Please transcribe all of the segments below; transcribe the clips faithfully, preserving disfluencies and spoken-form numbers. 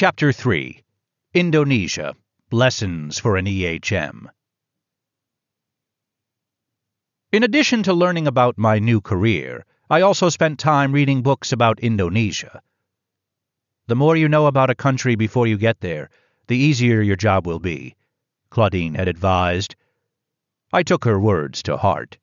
Chapter three. Indonesia. Lessons for an E H M. In addition to learning about my new career, I also spent time reading books about Indonesia. The more you know about a country before you get there, the easier your job will be, Claudine had advised. I took her words to heart.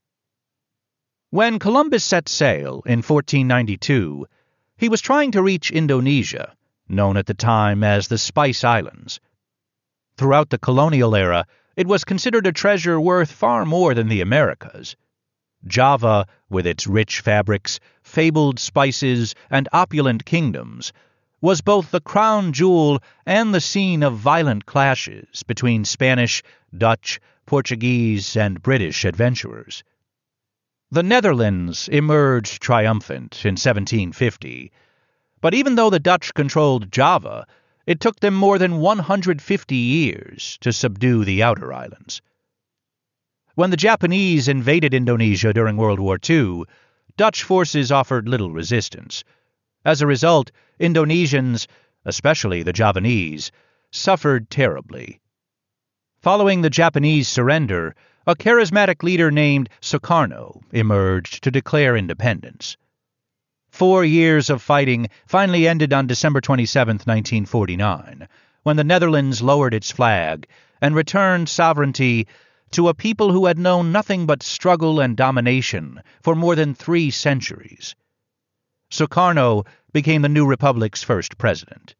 When Columbus set sail in fourteen ninety-two, he was trying to reach Indonesia, known at the time as the Spice Islands. Throughout the colonial era, it was considered a treasure worth far more than the Americas. Java, with its rich fabrics, fabled spices, and opulent kingdoms, was both the crown jewel and the scene of violent clashes between Spanish, Dutch, Portuguese, and British adventurers. The Netherlands emerged triumphant in seventeen fifty, but even though the Dutch controlled Java, it took them more than one hundred fifty years to subdue the outer islands. When the Japanese invaded Indonesia during World War Two, Dutch forces offered little resistance. As a result, Indonesians, especially the Javanese, suffered terribly. Following the Japanese surrender, a charismatic leader named Sukarno emerged to declare independence. Four years of fighting finally ended on December twenty-seventh, nineteen forty-nine, when the Netherlands lowered its flag and returned sovereignty to a people who had known nothing but struggle and domination for more than three centuries. Sukarno became the new republic's first president.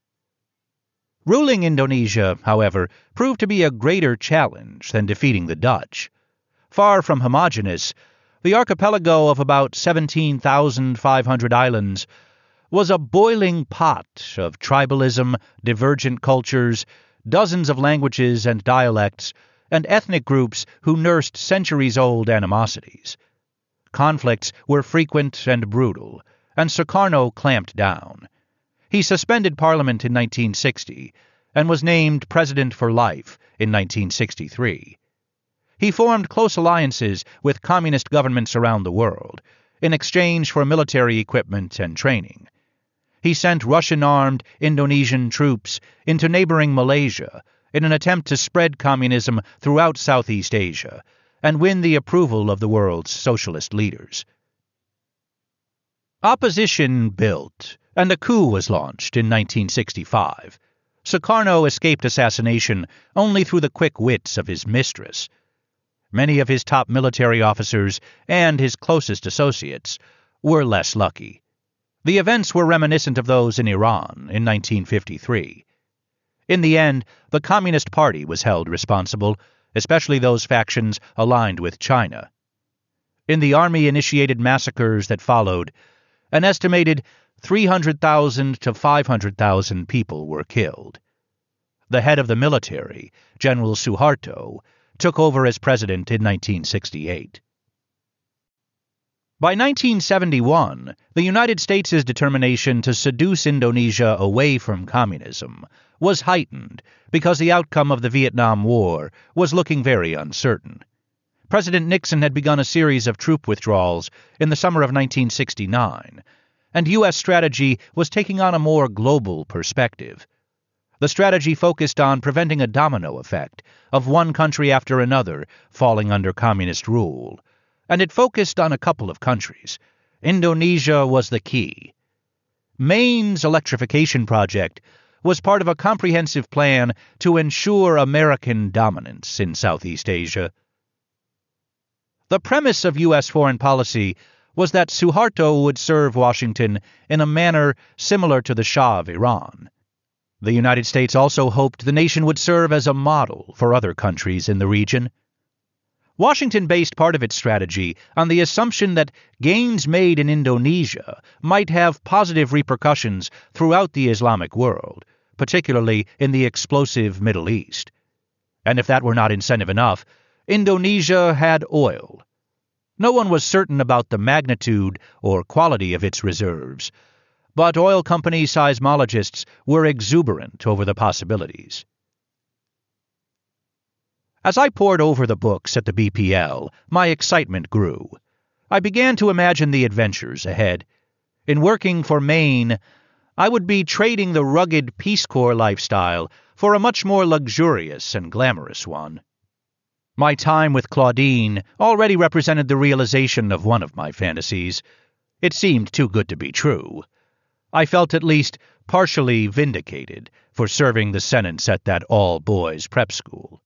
Ruling Indonesia, however, proved to be a greater challenge than defeating the Dutch. Far from homogeneous, the archipelago of about seventeen thousand five hundred islands was a boiling pot of tribalism, divergent cultures, dozens of languages and dialects, and ethnic groups who nursed centuries-old animosities. Conflicts were frequent and brutal, and Sukarno clamped down. He suspended Parliament in nineteen sixty and was named President for Life in nineteen sixty-three. He formed close alliances with communist governments around the world in exchange for military equipment and training. He sent Russian-armed Indonesian troops into neighboring Malaysia in an attempt to spread communism throughout Southeast Asia and win the approval of the world's socialist leaders. Opposition built, and a coup was launched in nineteen sixty-five. Sukarno escaped assassination only through the quick wits of his mistress. Many of his top military officers and his closest associates were less lucky. The events were reminiscent of those in Iran in nineteen fifty-three. In the end, the Communist Party was held responsible, especially those factions aligned with China. In the army-initiated massacres that followed, an estimated three hundred thousand to five hundred thousand people were killed. The head of the military, General Suharto, took over as president in nineteen sixty-eight. By nineteen seventy-one, the United States' determination to seduce Indonesia away from communism was heightened because the outcome of the Vietnam War was looking very uncertain. President Nixon had begun a series of troop withdrawals in the summer of nineteen sixty-nine, and U S strategy was taking on a more global perspective. The strategy focused on preventing a domino effect of one country after another falling under communist rule, and it focused on a couple of countries. Indonesia was the key. Maine's electrification project was part of a comprehensive plan to ensure American dominance in Southeast Asia. The premise of U S foreign policy was that Suharto would serve Washington in a manner similar to the Shah of Iran. The United States also hoped the nation would serve as a model for other countries in the region. Washington based part of its strategy on the assumption that gains made in Indonesia might have positive repercussions throughout the Islamic world, particularly in the explosive Middle East. And if that were not incentive enough, Indonesia had oil. No one was certain about the magnitude or quality of its reserves, but oil company seismologists were exuberant over the possibilities. As I pored over the books at the B P L, my excitement grew. I began to imagine the adventures ahead. In working for Maine, I would be trading the rugged Peace Corps lifestyle for a much more luxurious and glamorous one. My time with Claudine already represented the realization of one of my fantasies. It seemed too good to be true. I felt at least partially vindicated for serving the sentence at that all-boys prep school.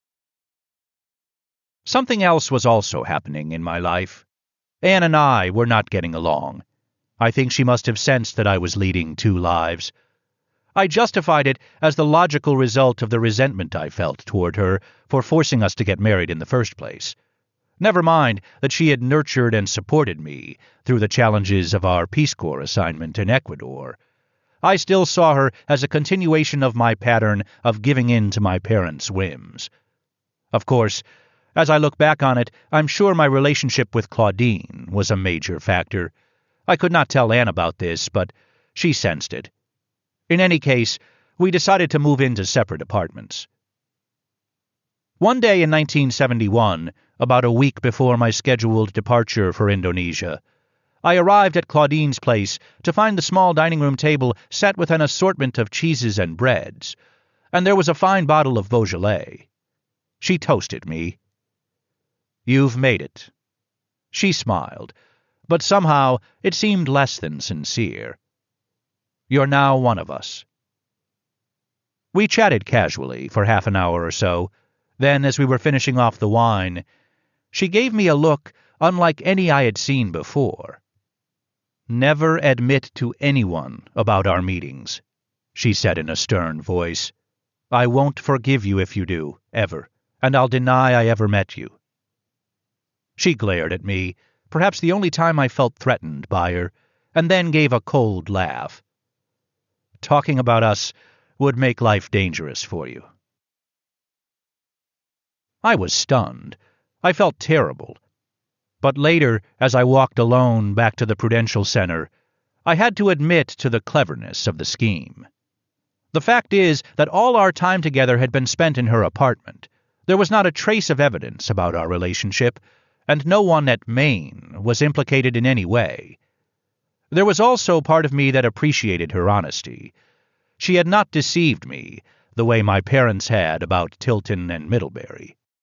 Something else was also happening in my life. Anne and I were not getting along. I think she must have sensed that I was leading two lives. I justified it as the logical result of the resentment I felt toward her for forcing us to get married in the first place. Never mind that she had nurtured and supported me through the challenges of our Peace Corps assignment in Ecuador. I still saw her as a continuation of my pattern of giving in to my parents' whims. Of course, as I look back on it, I'm sure my relationship with Claudine was a major factor. I could not tell Anne about this, but she sensed it. In any case, we decided to move into separate apartments. One day in nineteen seventy-one, about a week before my scheduled departure for Indonesia, I arrived at Claudine's place to find the small dining room table set with an assortment of cheeses and breads, and there was a fine bottle of Beaujolais. She toasted me. "You've made it." She smiled, but somehow it seemed less than sincere. "You're now one of us." We chatted casually for half an hour or so. Then, as we were finishing off the wine, she gave me a look unlike any I had seen before. "Never admit to anyone about our meetings," she said in a stern voice. "I won't forgive you if you do, ever, and I'll deny I ever met you." She glared at me, perhaps the only time I felt threatened by her, and then gave a cold laugh. "Talking about us would make life dangerous for you." I was stunned. I felt terrible. But later, as I walked alone back to the Prudential Center, I had to admit to the cleverness of the scheme. The fact is that all our time together had been spent in her apartment. There was not a trace of evidence about our relationship, and no one at Maine was implicated in any way. There was also part of me that appreciated her honesty. She had not deceived me the way my parents had about Tilton and Middlebury.